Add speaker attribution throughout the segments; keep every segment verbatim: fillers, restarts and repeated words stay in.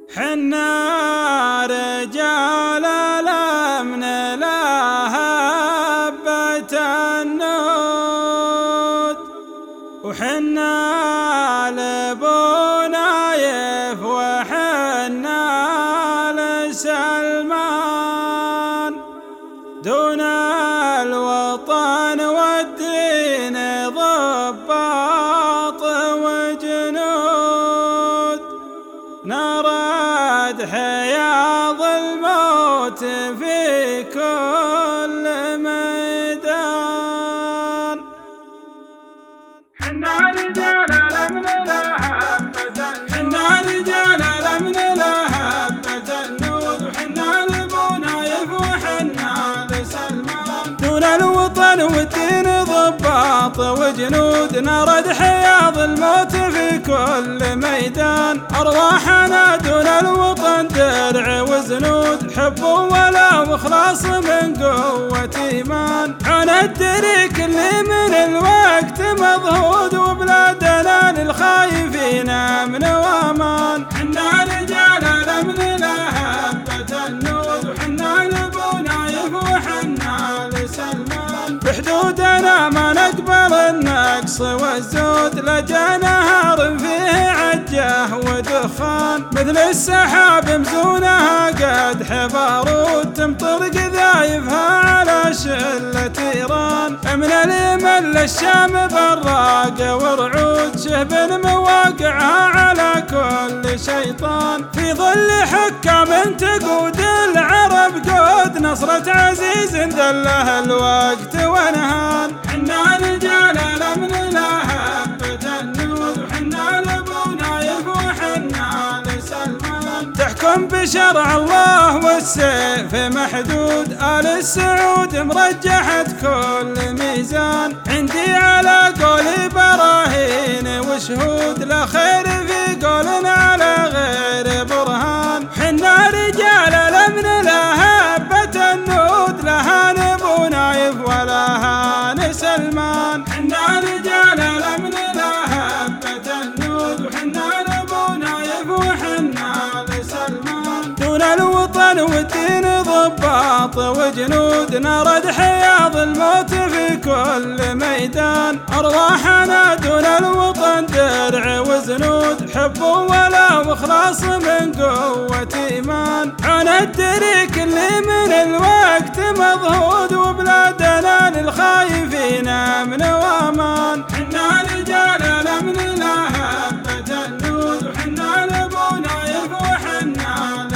Speaker 1: حنا رجال الأمن لا هبة النود، وحنا لبنايف وحنا لسلمان، دون الوطن والدين ضباط وجنود، نرد حياض الموت في كل ميدان.
Speaker 2: حنا رجال الأمن لا هبة النود،
Speaker 1: حنا رجال الأمن لا هبة النود، وحنا لبنايف وحنا لسلمان، دون الوطن والدين ضباط وجنود، نرد حياض الموت في كل ميدان. أرواحنا دون الوطن درع وزنود، حب ولا وإخلاص من قوة إيمان، عون الدريك اللي من الوقت مضهود، وبلادنا للخايفين أمن وأمان.
Speaker 2: حنا رجال الأمن لا هبة النود، وحنا لبنايف وحنا لسلمان،
Speaker 1: بحدودنا ما نقبل النقص والزود، لجا نهار فيه عجه ودخان، مثل السحاب مزونها قدح بارود، تمطر قذايفها على شلة إيران، من اليمن للشام براق ورعود، شهب مواقعها على كل شيطان، في ظل حكام تقود العرب قود، نصرة عزيز ذله الوقت ونهان.
Speaker 2: حنا رجال الأمن لا هبة النود، وحنا لبنايف وحنا لسلمان،
Speaker 1: تحكم بشرع الله والسيف محدود، آل السعود مرجحة كل ميزان، عندي على قولي براهين وشهود، لا خير في قول على غير برهان. حنا رجال الأمن لا هبة النود، لها نبنايف ولا هان سلمان.
Speaker 2: حنا رجال الأمن لا هبة النود، وحنا لبنايف وحنا لسلمان،
Speaker 1: دون الوطن والدين ضباط وجنود، نرد حياض الموت في كل ميدان. أرواحنا دون الوطن درع وزنود، حب ولا وإخلاص من قوة إيمان، عون الدريك اللي من الوقت مضهود، وبلادنا للخايفين أمن وأمان.
Speaker 2: حنا رجال الأمن لا هبة النود، وحنا لبنايف وحنا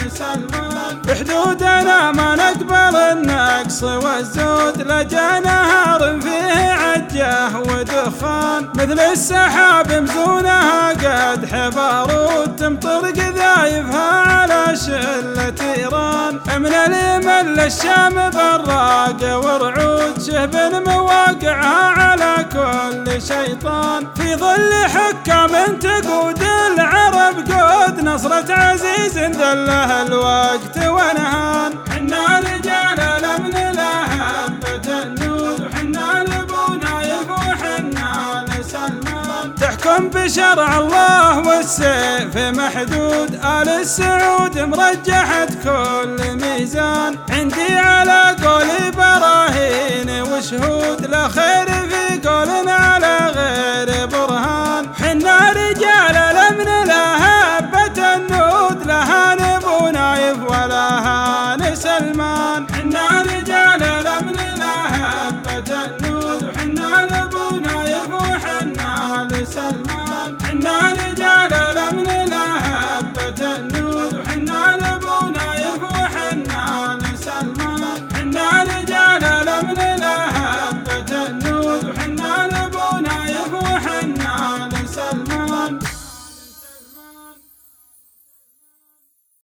Speaker 2: لسلمان،
Speaker 1: بحدودنا ما نقبل النقص والزود، لجا نهار فيه عجه ودخان، مثل السحاب مزونها قدح بارود، تمطر قذايفها على شلة إيران، من اليمن للشام براق ورعود، شهب مواقعها على كل شيطان، في ظل حكام تقود العرب قود، نصرة عزيز ذله الوقت ونهان.
Speaker 2: حنا رجال الأمن لا هبة النود، وحنا لبنايف وحنا لسلمان،
Speaker 1: تحكم بشرع الله والسيف محدود، آل السعود مرجحة كل ميزان، عندي على قولي براهين وشهود، لا خير في قول على غير برهان. حنا رجال الأمن